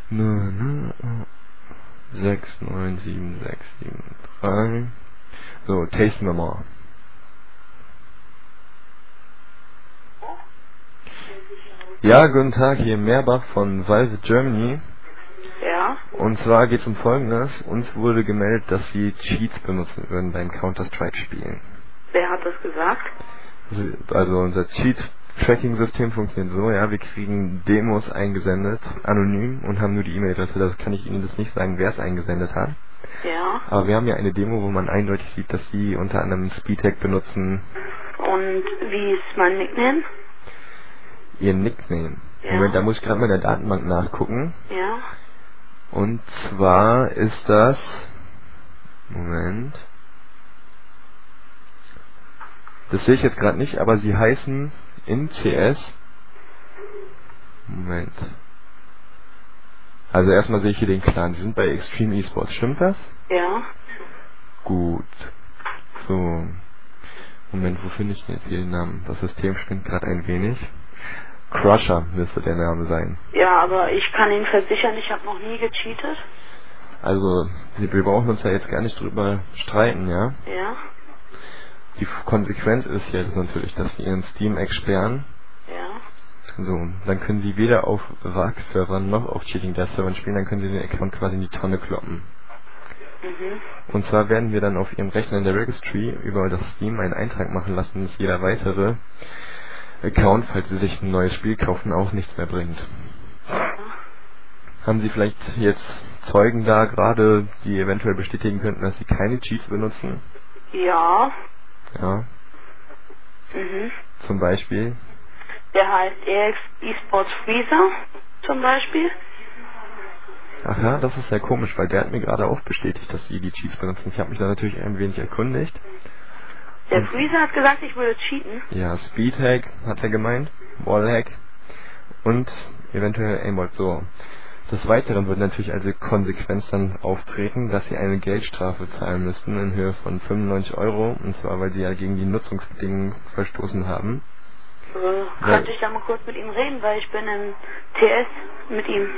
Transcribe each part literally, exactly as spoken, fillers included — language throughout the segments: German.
null null sechs neun sieben sechs sieben drei. So, tasten wir mal. Ja, guten Tag, hier Meerbach von Valve Germany. Ja. Und zwar geht es um Folgendes. Uns wurde gemeldet, dass Sie Cheats benutzen würden beim Counter-Strike-Spielen. Wer hat das gesagt? Also, also unser Cheat-Tracking-System funktioniert so, ja, wir kriegen Demos eingesendet, anonym, und haben nur die E-Mail-Adresse. Das kann ich Ihnen das nicht sagen, wer es eingesendet hat. Ja. Aber wir haben ja eine Demo, wo man eindeutig sieht, dass Sie unter anderem Speedhack benutzen. Und wie ist mein Nickname? Ihr Nickname. Ja. Moment, da muss ich gerade mal in der Datenbank nachgucken. Ja. Und zwar ist das... Moment... Das sehe ich jetzt gerade nicht, aber Sie heißen in C S... Moment. Also erstmal sehe ich hier den Clan. Sie sind bei Extreme Esports, stimmt das? Ja. Gut. So. Moment, wo finde ich denn jetzt hier den Namen? Das System spinnt gerade ein wenig. Crusher müsste der Name sein. Ja, aber ich kann Ihnen versichern, ich habe noch nie gecheatet. Also, wir brauchen uns ja jetzt gar nicht drüber streiten, ja? Ja. Die Konsequenz ist jetzt natürlich, dass wir Ihren Steam-Eck sperren. Ja. So, dann können Sie weder auf W A G-Servern noch auf Cheating-Death-Servern spielen, dann können Sie den Account quasi in die Tonne kloppen. Mhm. Und zwar werden wir dann auf Ihrem Rechner in der Registry über das Steam einen Eintrag machen lassen, dass jeder weitere Account, falls Sie sich ein neues Spiel kaufen, auch nichts mehr bringt. Haben Sie vielleicht jetzt Zeugen da gerade, die eventuell bestätigen könnten, dass Sie keine Cheats benutzen? Ja. Ja, Mhm. zum Beispiel. Der heißt E X Esports Freezer zum Beispiel. Ach ja, das ist sehr komisch, weil der hat mir gerade auch bestätigt, dass Sie die Cheats benutzen. Ich habe mich da natürlich ein wenig erkundigt. Der Und Freezer hat gesagt, ich würde cheaten. ja, Speedhack hat er gemeint, Wallhack und eventuell Aimbot. So. Des Weiteren wird natürlich als Konsequenz dann auftreten, dass Sie eine Geldstrafe zahlen müssten in Höhe von fünfundneunzig Euro, und zwar weil Sie ja gegen die Nutzungsbedingungen verstoßen haben. Äh, Weil, könnte ich da mal kurz mit ihm reden, weil ich bin im T S mit ihm.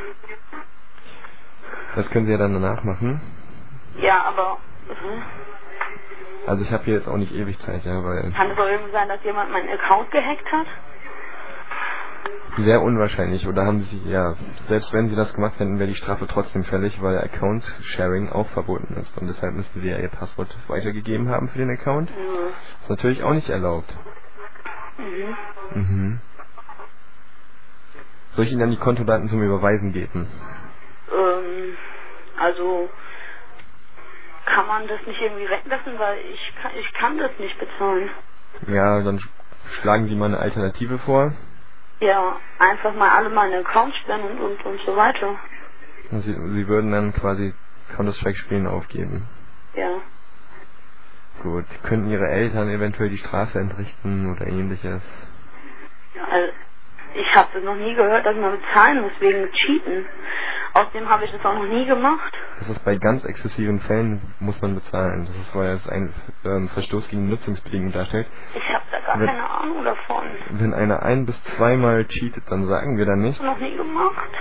das können Sie ja dann danach machen. Ja, aber mhm. Also ich habe hier jetzt auch nicht ewig Zeit, ja, weil Kann es auch irgendwie sein, dass jemand meinen Account gehackt hat? sehr unwahrscheinlich. Oder haben Sie, ja, selbst wenn Sie das gemacht hätten, wäre die Strafe trotzdem fällig, weil Account Sharing auch verboten ist. Und deshalb müssten Sie ja Ihr Passwort weitergegeben haben für den Account. Mhm. Ist natürlich auch nicht erlaubt. Mhm. Mhm. Soll ich Ihnen dann die Kontodaten zum Überweisen geben? Ähm, also kann man das nicht irgendwie weglassen, weil ich kann, ich kann das nicht bezahlen. Ja, dann sch- schlagen Sie mal eine Alternative vor. Ja, einfach mal alle meine Accounts sperren und, und, und so weiter. Sie, Sie würden dann quasi Counter-Strike spielen aufgeben. Ja. Gut. Könnten Ihre Eltern eventuell die Strafe entrichten oder ähnliches? Also, ich habe das noch nie gehört, dass man bezahlen muss wegen Cheaten. Außerdem habe ich das auch noch nie gemacht. Das ist bei ganz exzessiven Fällen muss man bezahlen. Das ist, weil es ein ähm, Verstoß gegen Nutzungsbedingungen darstellt. Ich habe da gar Wenn, keine Ahnung davon. wenn einer ein- bis zweimal cheatet, dann sagen wir dann nichts. Noch nie gemacht.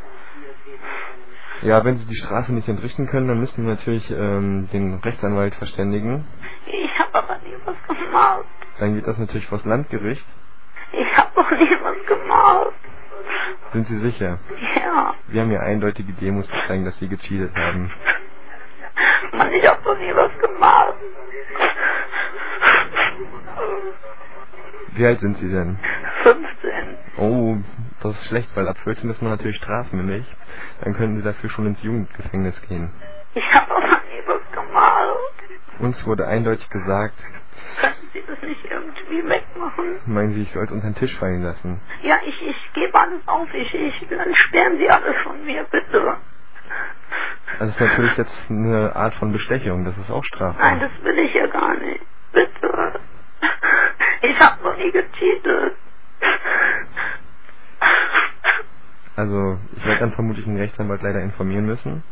Ja, wenn Sie die Strafe nicht entrichten können, dann müssen wir natürlich ähm, den Rechtsanwalt verständigen. Ich habe aber nie was gemacht. Dann geht das natürlich vors Landgericht. Ich habe doch nie was gemacht. Sind Sie sicher? Ja. Wir haben ja eindeutige Demos, die zeigen, dass Sie gecheatet haben. Mann, ich habe doch nie was gemacht. Wie alt sind Sie denn? fünfzehn. Oh, das ist schlecht, weil ab vierzehn ist man natürlich strafmündig. Dann können Sie dafür schon ins Jugendgefängnis gehen. Ich habe doch noch nie was gemacht. Uns wurde eindeutig gesagt, Könnten Sie das nicht irgendwie wegmachen? meinen Sie, ich soll es unter den Tisch fallen lassen? Ja, ich, ich gebe alles auf. Ich, ich, dann sperren Sie alles von mir, bitte. Das ist natürlich jetzt eine Art von Bestechung, das ist auch strafbar. Nein, das will ich ja gar nicht. Bitte. Ich habe noch nie gecheatet. Also, ich werde dann vermutlich den Rechtsanwalt leider informieren müssen.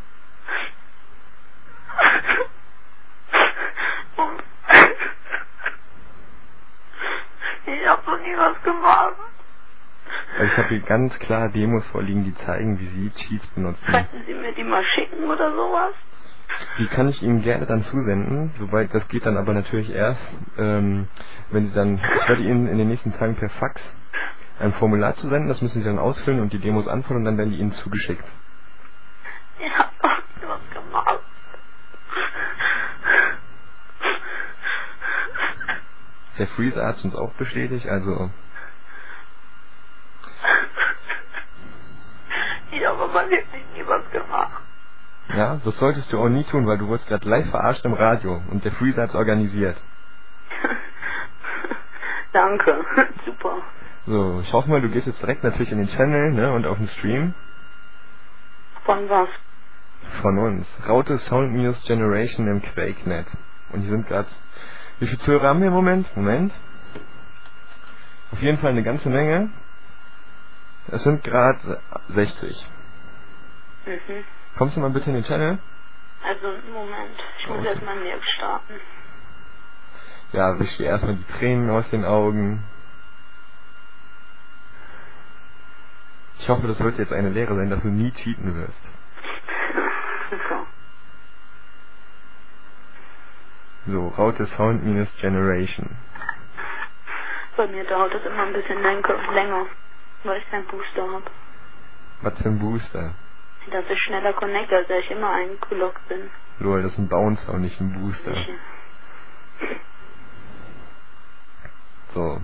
Ich habe noch nie was gemacht. Also ich habe hier ganz klar Demos vorliegen, die zeigen, wie Sie Cheats benutzen. Könnten Sie mir die mal schicken oder sowas? Die kann ich Ihnen gerne dann zusenden, soweit das geht dann aber natürlich erst, ähm, wenn Sie dann, ich werde Ihnen in den nächsten Tagen per Fax ein Formular zu senden, das müssen Sie dann ausfüllen und die Demos anfordern und dann werden die Ihnen zugeschickt. Ich hab doch was gemacht. Der Freezer hat es uns auch bestätigt, also Ich habe aber wirklich nie was gemacht. ja, das solltest du auch nie tun, weil du wurdest gerade live verarscht im Radio und der Freezer hat es organisiert. Danke, super. So, ich hoffe mal, du gehst jetzt direkt natürlich in den Channel, ne, und auf den Stream Von was? von uns. Raute Sound Minus Generation im QuakeNet. Und hier sind gerade, wie viele Zuhörer haben wir im Moment? Moment. Auf jeden Fall eine ganze Menge. Es sind gerade sechzig. Mhm. Kommst du mal bitte in den Channel? Also, Moment, ich muss Okay. erstmal Mail starten. Ja, wisch dir erstmal die Tränen aus den Augen. Ich hoffe, das wird jetzt eine Lehre sein, dass du nie cheaten wirst. Super. So, Raute Sound Minus Generation. Bei mir dauert das immer ein bisschen länger, länger weil ich keinen Booster habe. Was für ein Booster? Dass ich schneller connecte, als ich immer eingeloggt bin. Lol, das ist ein Bouncer und nicht ein Booster. Ich, So.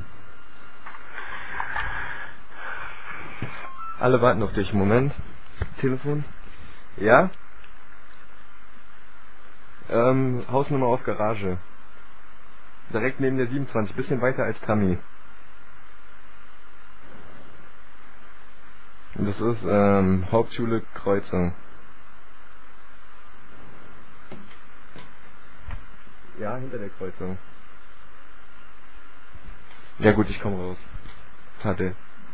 Alle warten auf dich. Moment. Telefon? Ja? Ähm, Hausnummer auf Garage. Direkt neben der siebenundzwanzig, bisschen weiter als Tammy. Und das ist, ähm, Hauptschule Kreuzung. Ja, hinter der Kreuzung. Ja gut, ich komme raus. Hatte.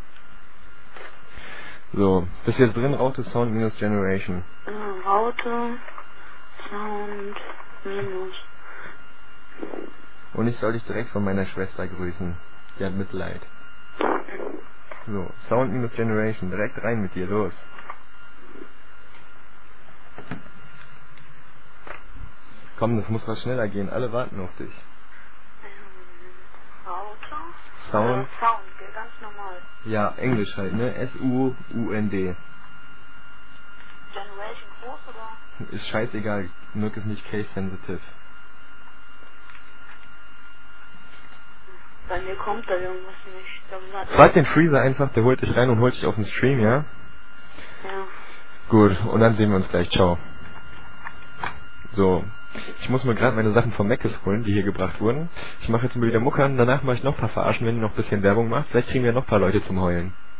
So, bist jetzt drin, Raute Sound Minus Generation. äh, Raute, Sound, Minus. Und ich soll dich direkt von meiner Schwester grüßen. Die hat Mitleid. So, Sound Minus Generation, direkt rein mit dir, los. Komm, das muss was schneller gehen, alle warten auf dich. Raute? Sound, Äh, Sound, gell, ganz normal. ja, Englisch halt, ne? S U U N D. Generation groß oder? Ist scheißegal, Mirk ist nicht case sensitive. Bei mir kommt da irgendwas nicht. Da gesagt, Frag den Freezer einfach, der holt dich rein und holt dich auf den Stream, ja? ja. Gut, und dann sehen wir uns gleich, ciao. So, ich muss mir gerade meine Sachen vom Meckes holen, die hier gebracht wurden. Ich mache jetzt mal wieder Muckern, danach mache ich noch ein paar Verarschen, wenn ihr noch ein bisschen Werbung macht. Vielleicht kriegen wir noch ein paar Leute zum Heulen.